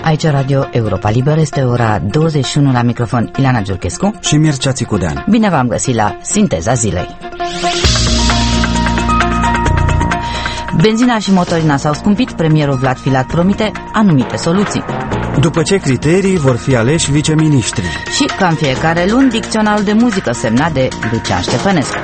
Aici Radio Europa Liberă, este ora 21 la microfon Ileana Giurchescu și Mircea Țicudean. Bine v-am găsit la Sinteza Zilei. Benzina și motorina s-au scumpit, premierul Vlad Filat promite anumite soluții. După ce criterii vor fi aleși viceministri. Și, ca în fiecare luni, dicționarul de muzică semnat de Lucian Ștefănescu.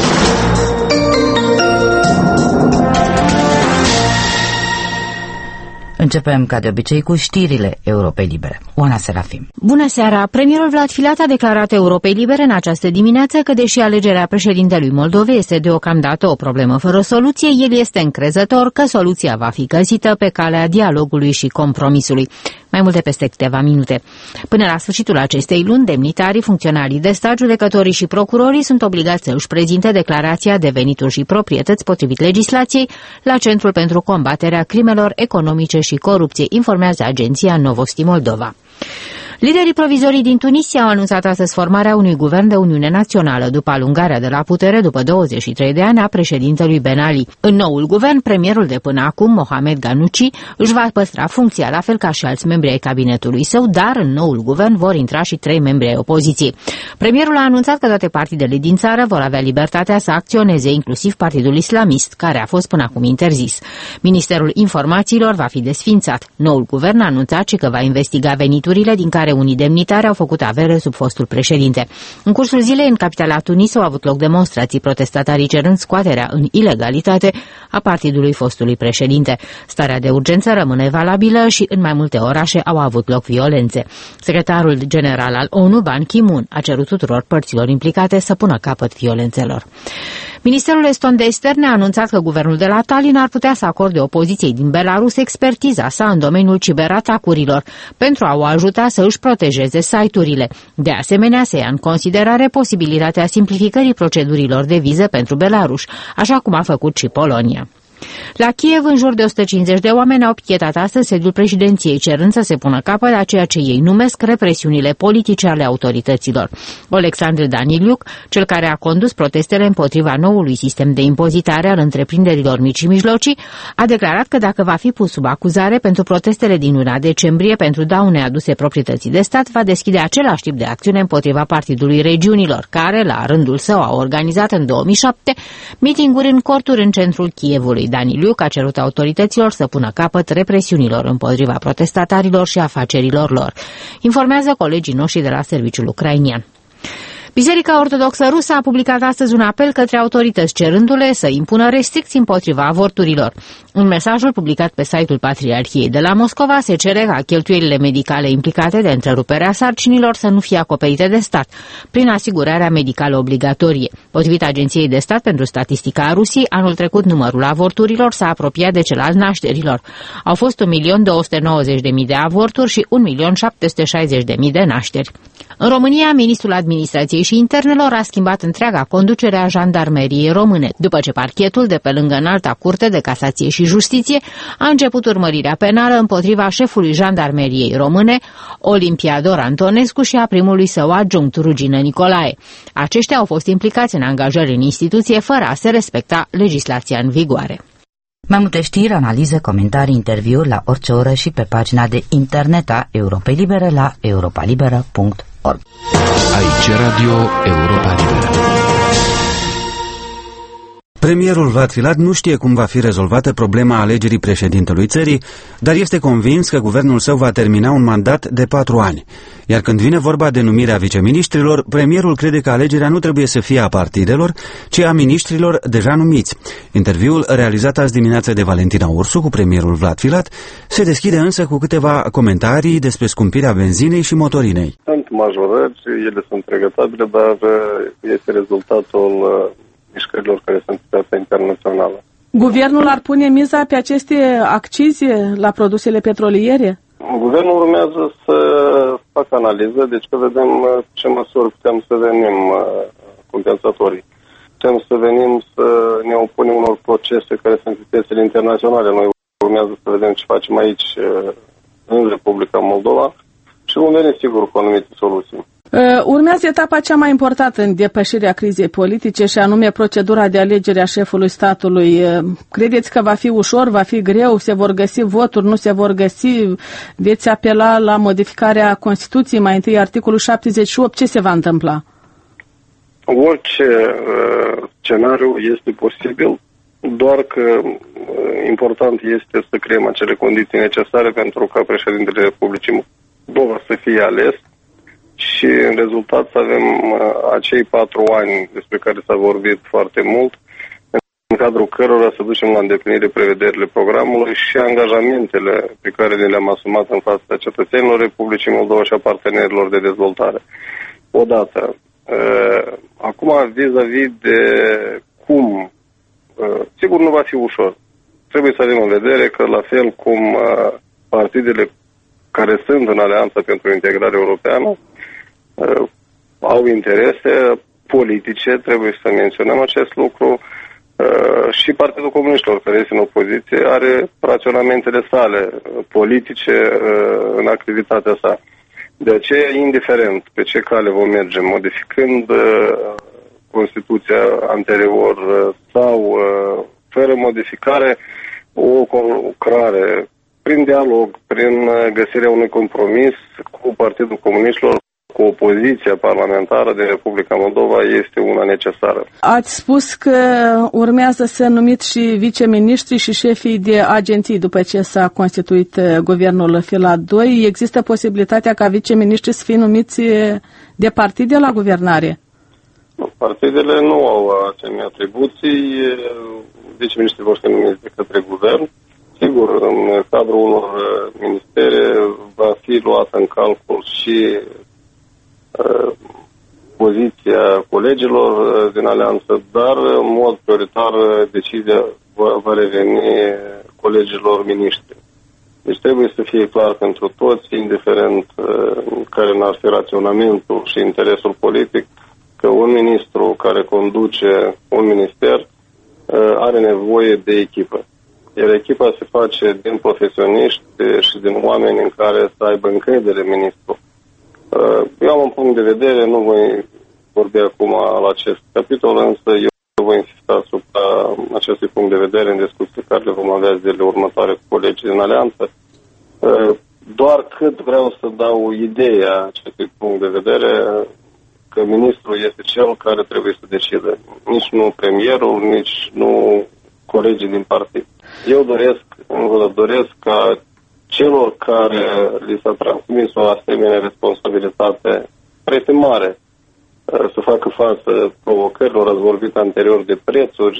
Începem, ca de obicei, cu știrile Europei Libere. Oana Serafim. Bună seara! Premierul Vlad Filat a declarat Europei Libere în această dimineață că, deși alegerea președintelui Moldovei este deocamdată o problemă fără soluție, el este încrezător că soluția va fi găsită pe calea dialogului și compromisului. Mai multe peste câteva minute. Până la sfârșitul acestei luni, demnitarii, funcționarii de stat, judecătorii și procurorii sunt obligați să își prezinte declarația de venituri și proprietăți potrivit legislației la Centrul pentru combaterea crimelor economice și corupție, informează agenția Novosti Moldova. Liderii provizorii din Tunisia au anunțat astăzi formarea unui guvern de Uniune Națională după alungarea de la putere după 23 de ani a președintelui Ben Ali. În noul guvern, premierul de până acum, Mohamed Ghannouchi, își va păstra funcția, la fel ca și alți membri ai cabinetului său, dar în noul guvern vor intra și 3 membri ai opoziției. Premierul a anunțat că toate partidele din țară vor avea libertatea să acționeze, inclusiv Partidul Islamist, care a fost până acum interzis. Ministerul Informațiilor va fi desființat. Noul guvern a anunțat și că va investiga veniturile din care unii demnitari au făcut avere sub fostul președinte. În cursul zilei, în capitala Tunis, au avut loc demonstrații, protestatarii cerând scoaterea în ilegalitate a partidului fostului președinte. Starea de urgență rămâne valabilă și în mai multe orașe au avut loc violențe. Secretarul general al ONU, Ban Ki-moon, a cerut tuturor părților implicate să pună capăt violențelor. Ministerul eston de externe a anunțat că guvernul de la Tallinn ar putea să acorde opoziției din Belarus expertiza sa în domeniul ciberatacurilor pentru a o ajuta să își protejeze site-urile. De asemenea, se ia în considerare posibilitatea simplificării procedurilor de viză pentru Belarus, așa cum a făcut și Polonia. La Kiev, în jur de 150 de oameni au pichetat astăzi sediul președinției, cerând să se pună capăt la ceea ce ei numesc represiunile politice ale autorităților. Alexandru Daniliuc, cel care a condus protestele împotriva noului sistem de impozitare al întreprinderilor mici și mijlocii, a declarat că dacă va fi pus sub acuzare pentru protestele din luna decembrie pentru daune aduse proprietății de stat, va deschide același tip de acțiune împotriva Partidului Regiunilor, care, la rândul său, a organizat în 2007 mitinguri în corturi în centrul Kievului. Daniliuc a cerut autorităților să pună capăt represiunilor împotriva protestatarilor și afacerilor lor. Informează colegii noștri de la serviciul ucrainian. Biserica Ortodoxă Rusă a publicat astăzi un apel către autorități cerându-le să impună restricții împotriva avorturilor. În mesajul publicat pe site-ul Patriarhiei de la Moscova se cere ca cheltuielile medicale implicate de întreruperea sarcinilor să nu fie acoperite de stat, prin asigurarea medicală obligatorie. Potrivit Agenției de Stat pentru Statistica a Rusiei, anul trecut numărul avorturilor s-a apropiat de cel al nașterilor. Au fost 1.290.000 de avorturi și 1.760.000 de nașteri. În România, ministrul Administrației și Internelor a schimbat întreaga conducere a Jandarmeriei Române, după ce parchetul de pe lângă Înalta Curte de Casație și Justiție a început urmărirea penală împotriva șefului Jandarmeriei Române, Olimpiador Antonescu, și a primului său adjunct, Rugină Nicolae. Aceștia au fost implicați în angajări în instituție fără a se respecta legislația în vigoare. Mai multe știri, analize, comentarii, interviuri la orice oră și pe pagina de internet a Europei Libere la europalibera.org. Aici Radio Europa Liberă. Premierul Vlad Filat nu știe cum va fi rezolvată problema alegerii președintelui țării, dar este convins că guvernul său va termina un mandat de 4 ani. Iar când vine vorba de numirea viceministrilor, premierul crede că alegerea nu trebuie să fie a partidelor, ci a ministrilor deja numiți. Interviul realizat azi dimineață de Valentina Ursu cu premierul Vlad Filat se deschide însă cu câteva comentarii despre scumpirea benzinei și motorinei. Sunt majorări, ele sunt regretabile, dar este rezultatul mișcărilor care sunt pe piața internațională. Guvernul ar pune miza pe aceste accize la produsele petroliere? Guvernul urmează să facă analiză, deci că vedem ce măsuri putem să venim compensatorii. Putem să venim să ne opunem unor procese care sunt pe piețele internaționale. Noi urmează să vedem ce facem aici în Republica Moldova și vom veni sigur cu anumite soluții. Urmează etapa cea mai importantă în depășirea crizei politice și anume procedura de alegere a șefului statului. Credeți că va fi ușor, va fi greu, se vor găsi voturi, nu se vor găsi? Veți apela la modificarea Constituției, mai întâi articolul 78, ce se va întâmpla? Orice scenariu este posibil, doar că important este să creăm acele condiții necesare pentru ca președintele Republicii Moldova să fie ales și în rezultat să avem acei 4 ani despre care s-a vorbit foarte mult, în cadrul cărora să ducem la îndeplinire prevederile programului și angajamentele pe care ne le-am asumat în fața cetățenilor Republicii Moldova și a partenerilor de dezvoltare. Odată. Acum, vis-a-vis de cum, sigur nu va fi ușor. Trebuie să avem în vedere că, la fel cum partidele care sunt în Alianța pentru Integrare Europeană au interese politice, trebuie să menționăm acest lucru, și Partidul Comuniștilor, care este în opoziție, are raționamentele sale politice în activitatea sa. De aceea, indiferent pe ce cale vom merge, modificând Constituția anterior sau fără modificare, o conlucrare prin dialog, prin găsirea unui compromis cu Partidul Comuniștilor, cu opoziția parlamentară din Republica Moldova, este una necesară. Ați spus că urmează să numiți și viceministri și șefii de agenții după ce s-a constituit guvernul Filat 2. Există posibilitatea ca viceministri să fie numiți de partide la guvernare? Partidele nu au asemenea atribuții. Viceministrii vor fi numiți de către guvern. Sigur, în cadrul unor ministere va fi luată în calcul și poziția colegilor din alianță, dar în mod prioritar decizia va reveni colegilor miniștri. Deci trebuie să fie clar pentru toți, indiferent care n-ar fi raționamentul și interesul politic, că un ministru care conduce un minister are nevoie de echipă. Iar echipa se face din profesioniști și din oameni în care să aibă încredere ministrul. Eu am un punct de vedere, nu voi vorbi acum la acest capitol, însă eu voi insista asupra acestui punct de vedere în discuții care le vom avea zilele următoare cu colegii din Alianță. Doar cât vreau să dau ideea acestui punct de vedere că ministrul este cel care trebuie să decide. Nici nu premierul, nici nu colegii din partid. Eu doresc ca celor care li s-a transmis o asemenea responsabilitate foarte mare să facă față provocărilor. Ați vorbit anterior de prețuri,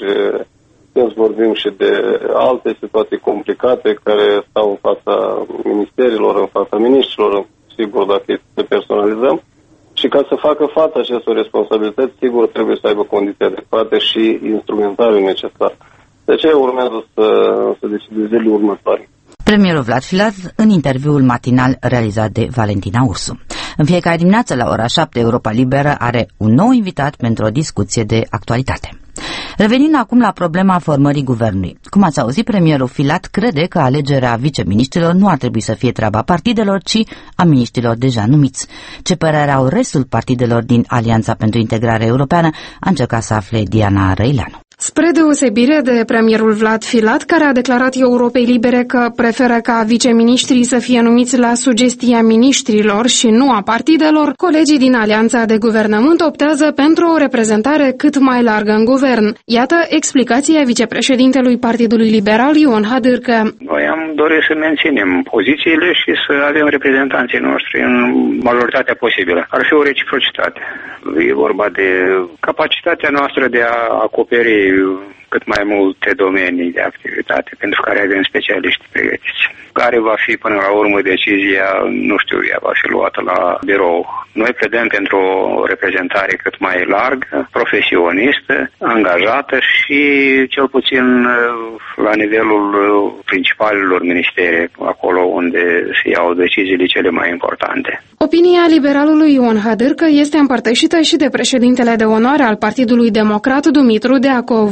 să vorbim și de alte situații complicate care stau în fața ministerilor, în fața miniștrilor, sigur, dacă este să personalizăm. Și ca să facă față acestor responsabilități, sigur, trebuie să aibă condiții adecvate și instrumentariul necesar. De aceea urmează să decide zilele următoare. Premierul Vlad Filat în interviul matinal realizat de Valentina Ursu. În fiecare dimineață la ora 7, Europa Liberă are un nou invitat pentru o discuție de actualitate. Revenind acum la problema formării guvernului. Cum ați auzit, premierul Filat crede că alegerea viceministrilor nu ar trebui să fie treaba partidelor, ci a miniștrilor deja numiți. Ce părere au restul partidelor din Alianța pentru Integrare Europeană a încercat să afle Diana Răileanu. Spre deosebire de premierul Vlad Filat, care a declarat Europei Libere că preferă ca viceministrii să fie numiți la sugestia miniștrilor și nu a partidelor, colegii din Alianța de Guvernământ optează pentru o reprezentare cât mai largă în guvern. Iată explicația vicepreședintelui Partidului Liberal, Ion Hadârcă. Noi am dorit să menținem pozițiile și să avem reprezentanții noștri în majoritatea posibilă. Ar fi o reciprocitate. E vorba de capacitatea noastră de a acoperi cât mai multe domenii de activitate pentru care avem specialiști pregătiți. Care va fi până la urmă decizia, nu știu, ea va fi luată la birou. Noi pledăm pentru o reprezentare cât mai largă, profesionistă, angajată și cel puțin la nivelul principalelor ministere, acolo unde se iau deciziile cele mai importante. Opinia liberalului Ion Hadârcă este împărtășită și de președintele de onoare al Partidului Democrat, Dumitru Deacov. Personal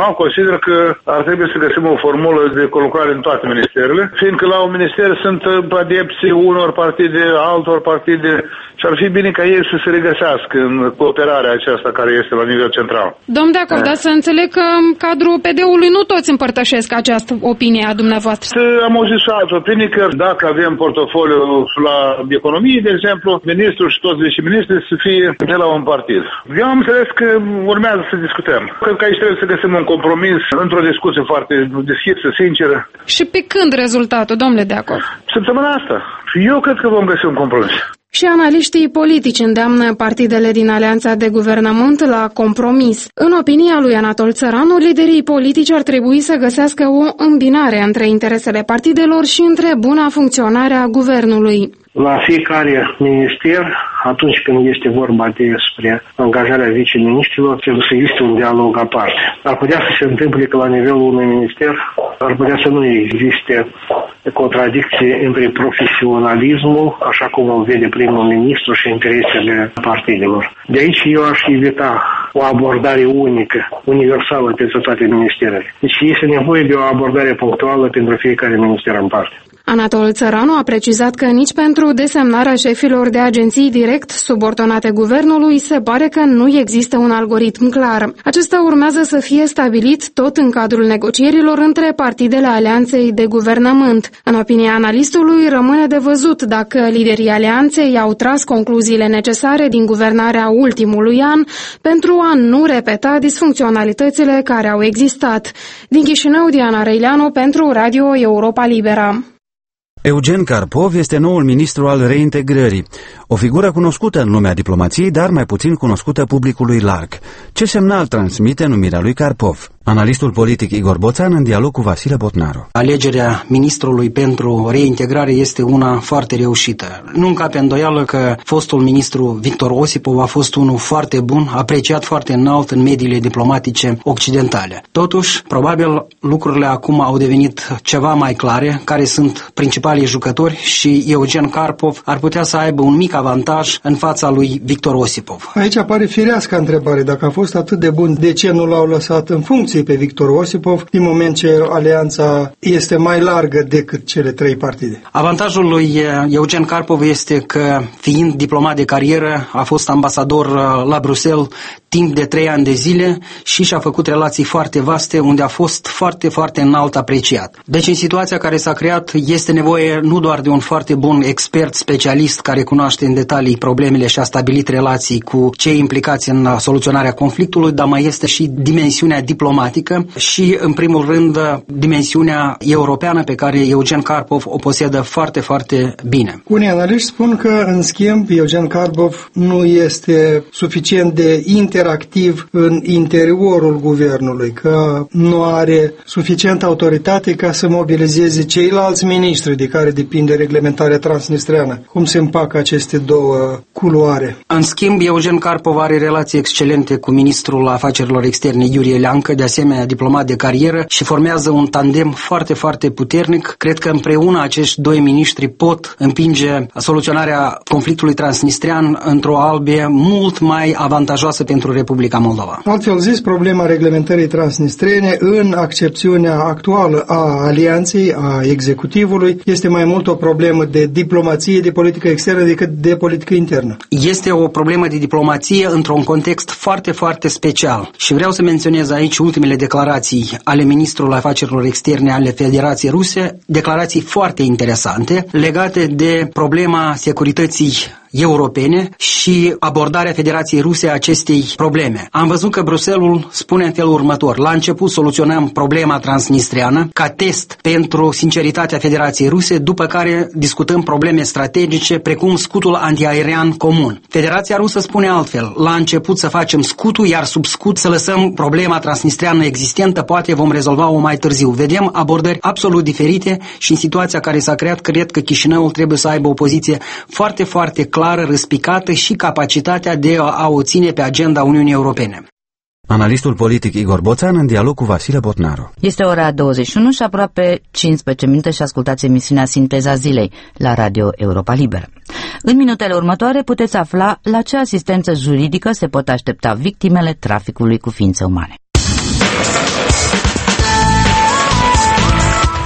Personal consider că ar trebui să găsim o formulă de colucrare în toate ministerele, fiindcă la un minister sunt adepți unor partide, altor partide și ar fi bine ca ei să se regăsească în cooperarea aceasta care este la nivel central. Domn de acord, dar să înțeleg că în cadrul PD-ului nu toți împărtășesc această opinie a dumneavoastră. Am auzit și altă opinie că dacă avem portofoliu la economie, de exemplu, ministrul și toți viceministrii să fie de la un partid. Eu am înțeles că urmează să discutăm. Cred că aici trebuie să găsim un compromis într-o discuție foarte deschisă, sinceră. Și pe când rezultatul, domnule de acord? Săptămâna asta. Eu cred că vom găsi un compromis. Și analiștii politici îndeamnă partidele din alianța de guvernământ la compromis. În opinia lui Anatol Țăranu, liderii politici ar trebui să găsească o îmbinare între interesele partidelor și între buna funcționare a guvernului. La fiecare minister, atunci când este vorba despre angajarea viceministrilor, trebuie să existe un dialog aparte. Ar putea să se întâmple că la nivelul unui minister ar putea să nu existe contradicție între profesionalismul, așa cum îl vede primul ministru, și interesele partidelor. De aici eu aș evita o abordare unică, universală pentru toate ministerele. Deci este nevoie de o abordare punctuală pentru fiecare minister în parte. Anatol Țăranu a precizat că nici pentru desemnarea șefilor de agenții direct subordonate guvernului se pare că nu există un algoritm clar. Acesta urmează să fie stabilit tot în cadrul negocierilor între partidele alianței de guvernământ. În opinia analistului, rămâne de văzut dacă liderii alianței au tras concluziile necesare din guvernarea ultimului an pentru a nu repeta disfuncționalitățile care au existat. Din Chișinău, Diana Răileanu pentru Radio Europa Libera. Eugen Karpov este noul ministru al reintegrării, o figură cunoscută în lumea diplomației, dar mai puțin cunoscută publicului larg. Ce semnal transmite numirea lui Karpov? Analistul politic Igor Boțan în dialog cu Vasile Botnaru. Alegerea ministrului pentru reintegrare este una foarte reușită. Nu încape îndoială că fostul ministru Victor Osipov a fost unul foarte bun, apreciat foarte înalt în mediile diplomatice occidentale. Totuși, probabil lucrurile acum au devenit ceva mai clare, care sunt principalii jucători, și Eugen Karpov ar putea să aibă un mic avantaj în fața lui Victor Osipov. Aici apare firească întrebare. Dacă a fost atât de bun, de ce nu l-au lăsat în funcție pe Victor Osipov, din moment ce alianța este mai largă decât cele trei partide? Avantajul lui Eugen Karpov este că, fiind diplomat de carieră, a fost ambasador la Bruxelles timp de 3 ani de zile și și-a făcut relații foarte vaste, unde a fost foarte, foarte înalt apreciat. Deci, în situația care s-a creat, este nevoie nu doar de un foarte bun expert specialist care cunoaște în detalii problemele și a stabilit relații cu cei implicați în soluționarea conflictului, dar mai este și dimensiunea diplomatică și, în primul rând, dimensiunea europeană pe care Eugen Karpov o posedă foarte, foarte bine. Unii analiști spun că, în schimb, Eugen Karpov nu este suficient de interactiv în interiorul guvernului, că nu are suficientă autoritate ca să mobilizeze ceilalți miniștri de care depinde reglementarea transnistreană. Cum se împacă aceste două culoare? În schimb, Eugen Karpov are relații excelente cu ministrul afacerilor externe Iurie Leancă, de asemenea diplomat de carieră, și formează un tandem foarte, foarte puternic. Cred că împreună acești doi miniștri pot împinge soluționarea conflictului transnistrean într-o albie mult mai avantajoasă pentru Republica Moldova. Altfel zis, problema reglementării transnistrene în accepțiunea actuală a alianței, a executivului, este mai mult o problemă de diplomație, de politică externă decât de politică internă. Este o problemă de diplomație într-un context foarte, foarte special. Și vreau să menționez aici ultimele declarații ale ministrului afacerilor externe ale Federației Ruse, declarații foarte interesante legate de problema securității europene și abordarea Federației Ruse a acestei probleme. Am văzut că Bruxelles spune în felul următor: la început soluționăm problema transnistreană ca test pentru sinceritatea Federației Ruse, după care discutăm probleme strategice precum scutul antiaerian comun. Federația Rusă spune altfel: la început să facem scutul, iar sub scut să lăsăm problema transnistreană existentă, poate vom rezolva-o mai târziu. Vedem abordări absolut diferite și în situația care s-a creat, cred că Chișinăul trebuie să aibă o poziție foarte, foarte clară, răspicată și capacitatea de a o ține pe agenda Uniunii Europene. Analistul politic Igor Boțan în dialog cu Vasile Botnaru. Este ora 21 și aproape 15 minute și ascultați emisiunea Sinteza Zilei la Radio Europa Liberă. În minutele următoare puteți afla la ce asistență juridică se pot aștepta victimele traficului cu ființe umane.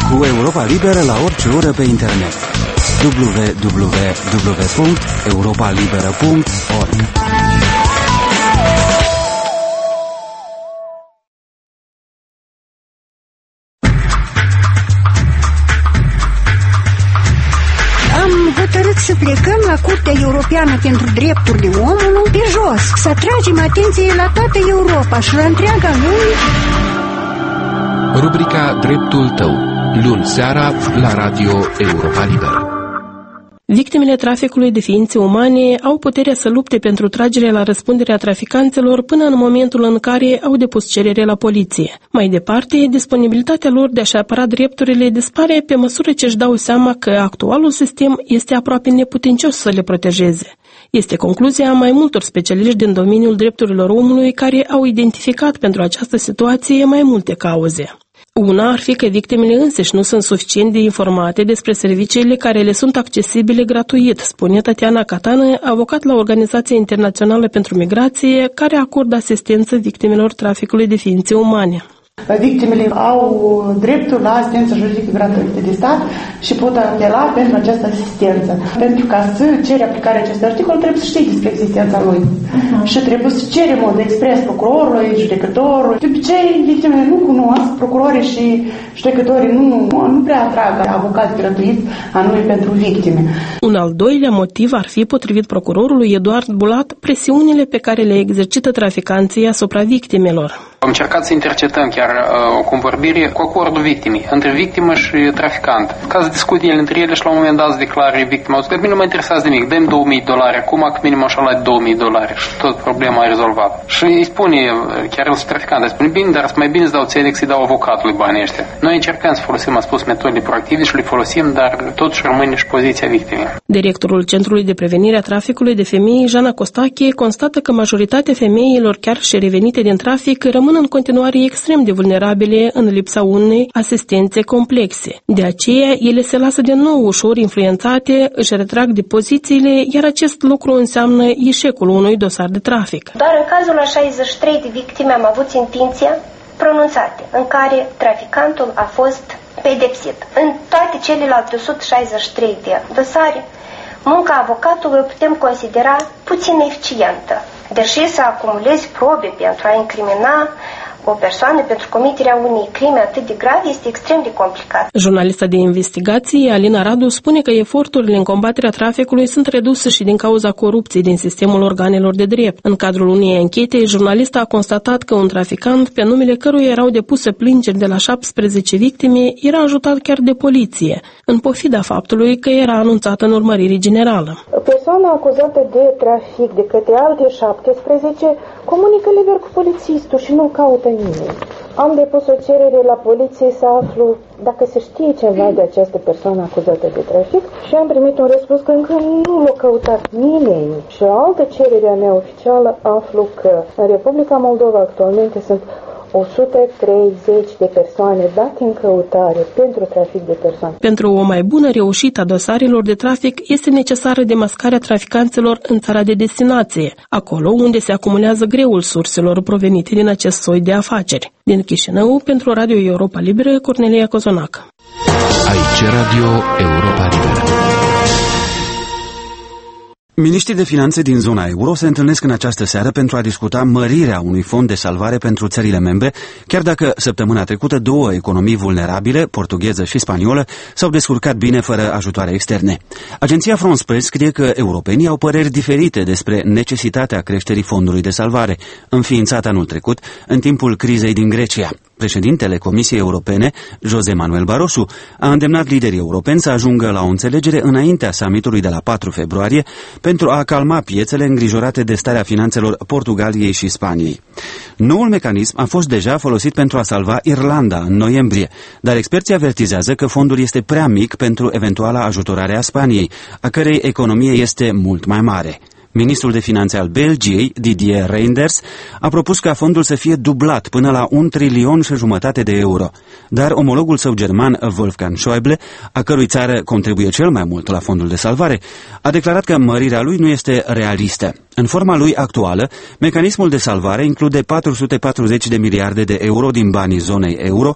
cu Europa Liberă la orice oră pe internet. www.europalibera.org. Hotărât să plecăm la Curtea Europeană pentru Drepturile Omului pe jos, să atragem atenție la toată Europa și la întreaga lume. Rubrica Dreptul tău, luni seara la Radio Europa Liberă. Victimele traficului de ființe umane au puterea să lupte pentru tragerea la răspundere a traficanților până în momentul în care au depus cerere la poliție. Mai departe, disponibilitatea lor de a-și apăra drepturile dispare pe măsură ce își dau seama că actualul sistem este aproape neputincios să le protejeze. Este concluzia mai multor specialiști din domeniul drepturilor omului care au identificat pentru această situație mai multe cauze. Una ar fi că victimele însăși nu sunt suficient de informate despre serviciile care le sunt accesibile gratuit, spune Tatiana Catană, avocat la Organizația Internațională pentru Migrație, care acordă asistență victimelor traficului de ființe umane. Victimele au dreptul la asistență juridică gratuită de stat și pot apela pentru această asistență. Pentru ca să cere aplicarea acestui articol, trebuie să știi despre existența lui. Și trebuie să cere în mod expres procurorului, judecătorului. De obicei, victimele nu cunosc, procurorii și judecătorii nu prea atrag avocați gratuiți anume pentru victime. Un al doilea motiv ar fi, potrivit procurorului Eduard Bulat, presiunile pe care le exercită traficanții asupra victimelor. Am încercat să intercetăm chiar o convorbire cu acordul victimei, între victimă și traficant. Ca să discute ele între ele și la un moment dat să declare victima, că mine nu mă interesează nimic, dăm $2.000, acum că minim așa la $2.000 și tot problema e rezolvată. Și îi spune, chiar el traficant, îi spune, bine, dar mai bine să dau ție decât să-i dau avocatului banii ăștia. Noi încercăm să folosim, am spus, metode proactive și le folosim, dar totuși rămâne și poziția victimei. Directorul Centrului de Prevenire a Traficului de Femei, Jana Costache, constată că majoritatea femeilor, chiar și revenite din trafic, rămân în continuare extrem de vulnerabile în lipsa unei asistențe complexe. De aceea, ele se lasă de nou ușor influențate, își retrag de pozițiile, iar acest lucru înseamnă eșecul unui dosar de trafic. Doar în cazul a 63 de victime am avut sentințe pronunțate, în care traficantul a fost pedepsit. În toate celelalte 163 de dosare, munca avocatului o putem considera puțin eficientă. Deși să acumulezi probe pentru a incrimina o persoană pentru comiterea unei crime atât de grave este extrem de complicat. Jurnalista de investigație, Alina Radu, spune că eforturile în combaterea traficului sunt reduse și din cauza corupției din sistemul organelor de drept. În cadrul unei anchete, jurnalista a constatat că un traficant, pe numele căruia erau depuse plângeri de la 17 victime, era ajutat chiar de poliție, în pofida faptului că era anunțat în urmărire generală. Persoana acuzată de trafic de către alte 17 comunică liber cu polițistul și nu caută nimeni. Am depus o cerere la poliție să aflu dacă se știe ceva de această persoană acuzată de trafic și am primit un răspuns că încă nu l-a căutat nimeni. Și la altă cerere a mea oficială aflu că în Republica Moldova actualmente sunt 130 de persoane date în căutare pentru trafic de persoane. Pentru o mai bună reușită a dosarelor de trafic este necesară demascarea traficanților în țara de destinație, acolo unde se acumulează greul surselor provenite din acest soi de afaceri. Din Chișinău, pentru Radio Europa Liberă, Cornelia Cozonac. Aici Radio Europa Liberă. Miniștrii de finanțe din zona euro se întâlnesc în această seară pentru a discuta mărirea unui fond de salvare pentru țările membre, chiar dacă săptămâna trecută două economii vulnerabile, portugheză și spaniolă, s-au descurcat bine fără ajutoare externe. Agenția France Press scrie că europenii au păreri diferite despre necesitatea creșterii fondului de salvare, înființat anul trecut în timpul crizei din Grecia. Președintele Comisiei Europene, José Manuel Barroso, a îndemnat liderii europeni să ajungă la o înțelegere înaintea summitului de la 4 februarie pentru a calma piețele îngrijorate de starea finanțelor Portugaliei și Spaniei. Noul mecanism a fost deja folosit pentru a salva Irlanda în noiembrie, dar experții avertizează că fondul este prea mic pentru eventuala ajutorare a Spaniei, a cărei economie este mult mai mare. Ministrul de Finanțe al Belgiei, Didier Reynders, a propus ca fondul să fie dublat până la 1,5 trilion de euro. Dar omologul său german, Wolfgang Schäuble, a cărui țară contribuie cel mai mult la fondul de salvare, a declarat că mărirea lui nu este realistă. În forma lui actuală, mecanismul de salvare include 440 de miliarde de euro din banii zonei euro,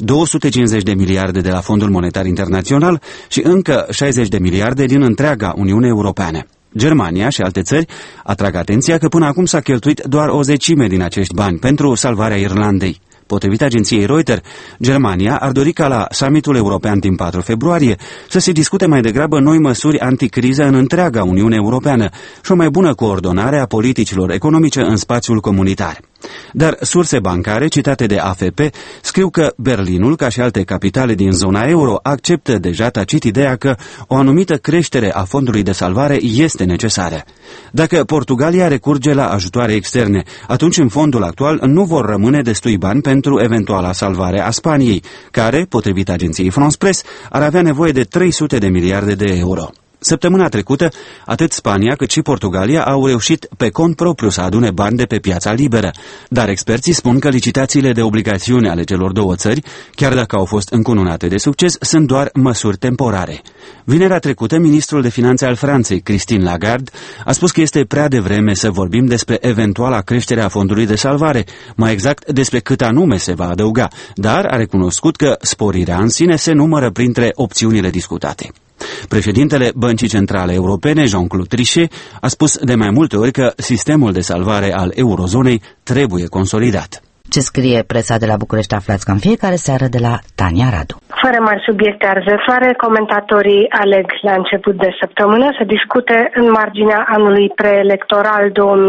250 de miliarde de la Fondul Monetar Internațional și încă 60 de miliarde din întreaga Uniune Europeană. Germania și alte țări atrag atenția că până acum s-a cheltuit doar o zecime din acești bani pentru salvarea Irlandei. Potrivit agenției Reuters, Germania ar dori ca la summitul european din 4 februarie să se discute mai degrabă noi măsuri anticriză în întreaga Uniune Europeană și o mai bună coordonare a politicilor economice în spațiul comunitar. Dar surse bancare citate de AFP scriu că Berlinul, ca și alte capitale din zona euro, acceptă deja tacit ideea că o anumită creștere a fondului de salvare este necesară. Dacă Portugalia recurge la ajutoare externe, atunci în fondul actual nu vor rămâne destui bani pentru eventuala salvare a Spaniei, care, potrivit agenției France Press, ar avea nevoie de 300 de miliarde de euro. Săptămâna trecută, atât Spania cât și Portugalia au reușit pe cont propriu să adune bani de pe piața liberă, dar experții spun că licitațiile de obligațiuni ale celor două țări, chiar dacă au fost încununate de succes, sunt doar măsuri temporare. Vinerea trecută, ministrul de finanțe al Franței, Christine Lagarde, a spus că este prea devreme să vorbim despre eventuala creștere a fondului de salvare, mai exact despre cât anume se va adăuga, dar a recunoscut că sporirea în sine se numără printre opțiunile discutate. Președintele Băncii Centrale Europene, Jean-Claude Trichet, a spus de mai multe ori că sistemul de salvare al eurozonei trebuie consolidat. Ce scrie presa de la București aflați ca în fiecare seară de la Tania Radu. Fără mari subiecte arzătoare, comentatorii aleg la început de săptămână să discute în marginea anului preelectoral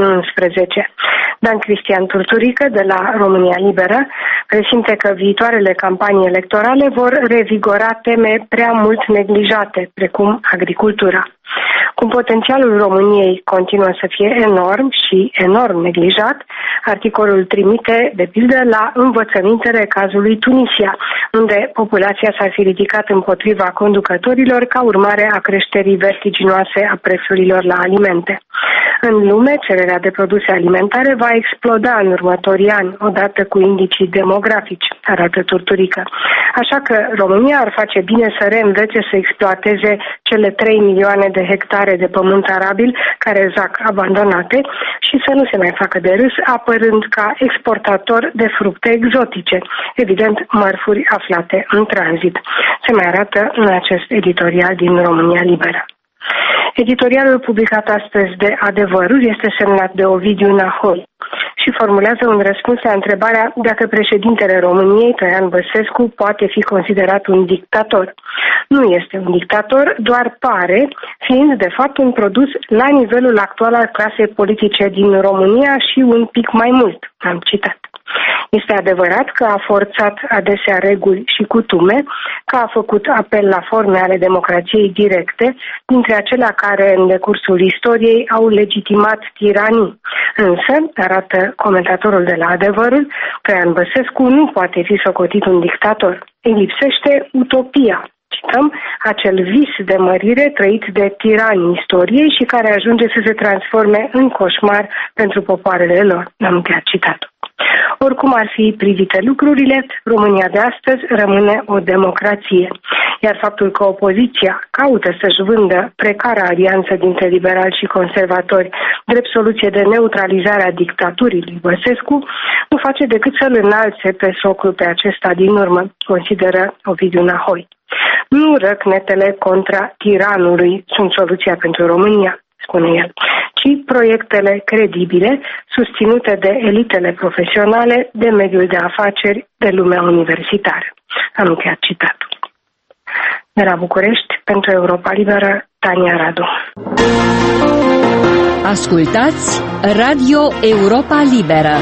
2011. Dan Cristian Turturică, de la România Liberă, presimte că viitoarele campanii electorale vor revigora teme prea mult neglijate, precum agricultura. Cum potențialul României continuă să fie enorm și enorm neglijat, articolul trimite, de pildă, la învățămintele cazului Tunisia, unde populația s-a fi ridicat împotriva conducătorilor ca urmare a creșterii vertiginoase a prețurilor la alimente. În lume, cererea de produse alimentare va exploda în următorii ani, odată cu indicii demografici, arată Turturică. Așa că România ar face bine să reînvețe să exploateze cele 3 milioane de hectare de pământ arabil care zac abandonate și să nu se mai facă de râs, apărând ca exportator de fructe exotice, evident mărfuri aflate în tranzit. Se mai arată în acest editorial din România Liberă. Editorialul publicat astăzi de Adevărul este semnat de Ovidiu Nahoi și formulează un răspuns la întrebarea dacă președintele României, Traian Băsescu, poate fi considerat un dictator. Nu este un dictator, doar pare, fiind de fapt un produs la nivelul actual al clasei politice din România și un pic mai mult, am citat. Este adevărat că a forțat adesea reguli și cutume, că a făcut apel la forme ale democrației directe, dintre acelea care în decursul istoriei au legitimat tiranii. Însă, arată comentatorul de la Adevărul, Traian Băsescu nu poate fi socotit un dictator. Îi lipsește utopia. Cităm, acel vis de mărire trăit de tiranii istoriei și care ajunge să se transforme în coșmar pentru popoarele lor. Am încheiat citatul. Oricum ar fi privite lucrurile, România de astăzi rămâne o democrație. Iar faptul că opoziția caută să-și vândă precara alianță dintre liberali și conservatori drept soluție de neutralizare a dictaturii lui Băsescu, nu face decât să-l înalțe pe socul pe acesta din urmă, consideră Ovidiu Nahoi. Nu răcnetele contra tiranului sunt soluția pentru România, spune el, ci proiectele credibile, susținute de elitele profesionale, de mediul de afaceri, de lumea universitară. Am încheiat citatul. De la București, pentru Europa Liberă, Tania Radu. Ascultați Radio Europa Liberă.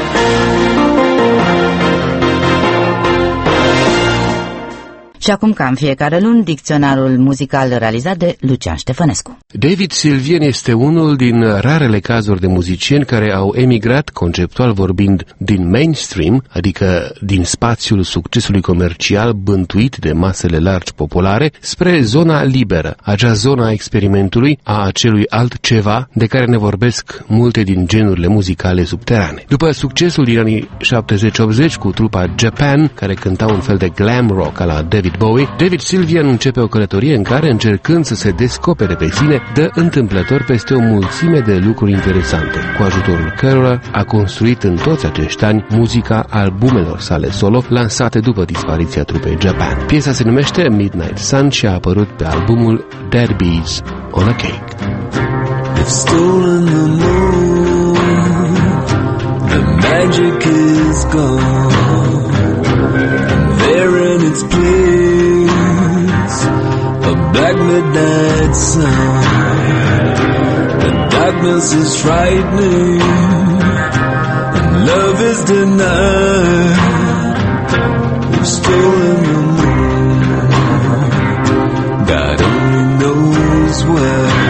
Și acum, ca în fiecare luni, dicționarul muzical realizat de Lucian Ștefănescu. David Sylvian este unul din rarele cazuri de muzicieni care au emigrat, conceptual vorbind, din mainstream, adică din spațiul succesului comercial bântuit de masele largi populare, spre zona liberă, acea zona a experimentului, a acelui altceva de care ne vorbesc multe din genurile muzicale subterane. După succesul din anii 70-80 cu trupa Japan, care cânta un fel de glam rock a la David Bowie, David Sylvian începe o călătorie în care, încercând să se descopere pe sine, dă întâmplător peste o mulțime de lucruri interesante, cu ajutorul cărora a construit în toți acești ani muzica albumelor sale solo, lansate după dispariția trupei Japan. Piesa se numește Midnight Sun și a apărut pe albumul Dead Bees on a Cake. They've stolen the moon, the magic is gone, and there in its place, a black midnight sun. The darkness is frightening, and love is denied. They've stolen the moon, God only knows where.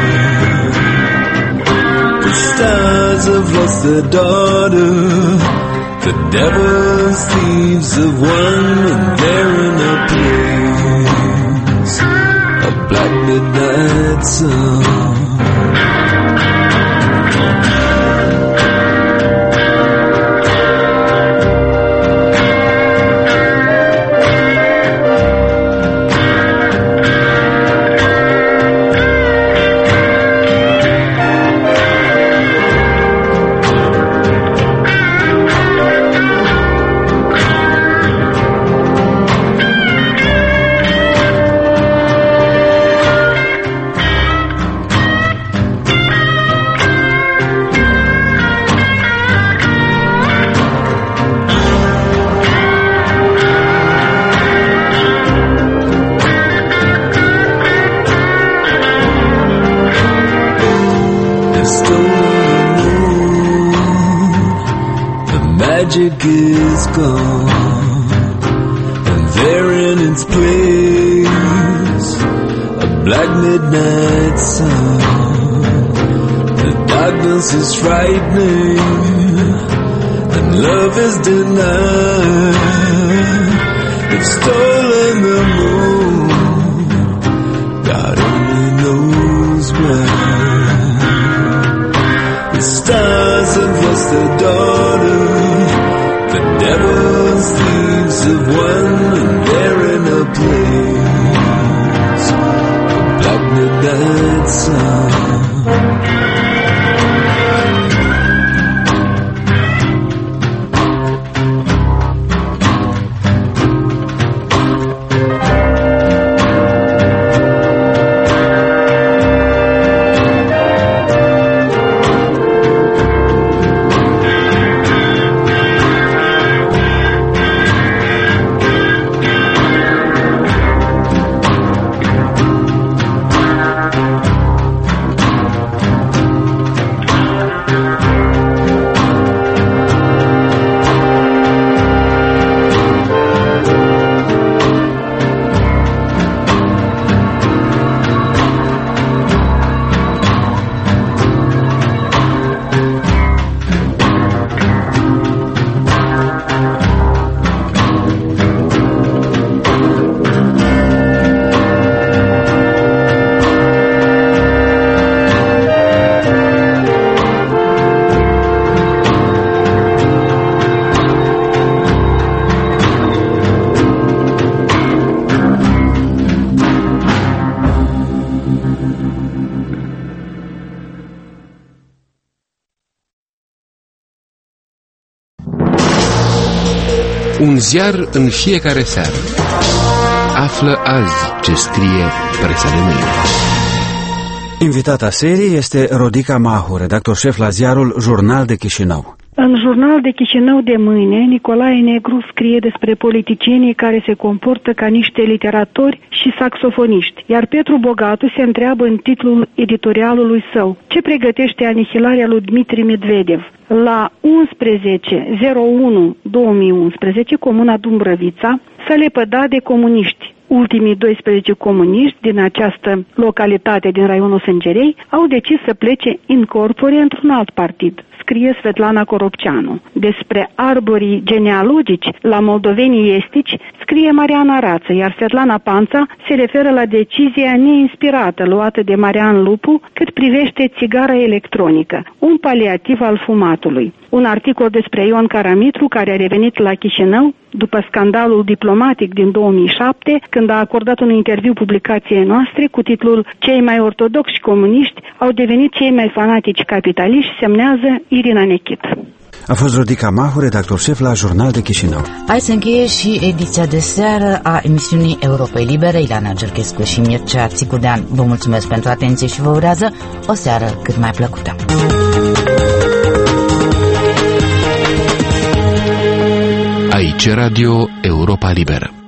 The stars have lost their daughter, the devil's thieves have won, and they're in a place, a black midnight sun. Magic is gone, and there in its place, a black midnight sun. The darkness is frightening, and love is denied. It's stolen the moon, God only knows where. The stars have lost their daughter, the devil's thieves have won, and they're in a place, a black midnight sun. Un ziar în fiecare seară. Află azi ce scrie presa de mâine. Invitata serii este Rodica Mahu, redactor șef la ziarul Jurnal de Chișinău. În Jurnal de Chișinău de mâine, Nicolae Negru scrie despre politicienii care se comportă ca niște literatori și saxofoniști, iar Petru Bogatu se întreabă în titlul editorialului său: ce pregătește anihilarea lui Dmitri Medvedev? La 11.01.2011, comuna Dumbrăvița s-a lepădat de comuniști. ultimii 12 comuniști din această localitate din raionul Sângerei au decis să plece in corpore într-un alt partid, scrie Svetlana Coropceanu. Despre arborii genealogici la moldovenii estici scrie Mariana Rață, iar Svetlana Panța se referă la decizia neinspirată luată de Marian Lupu cât privește țigara electronică, un paliativ al fumatului. Un articol despre Ion Caramitru, care a revenit la Chișinău după scandalul diplomatic din 2007, când a acordat un interviu publicației noastre cu titlul "Cei mai ortodoxi comuniști au devenit cei mai fanatici capitaliști", semnează Irina Nechit. A fost Rodica Mahu, redactor șef la Jurnal de Chișinău. Hai să încheie și ediția de seară a emisiunii Europei Libere. Ileana Gerchescu și Mircea Țicudean vă mulțumesc pentru atenție și vă urează o seară cât mai plăcută. Aici Radio Europa Liberă.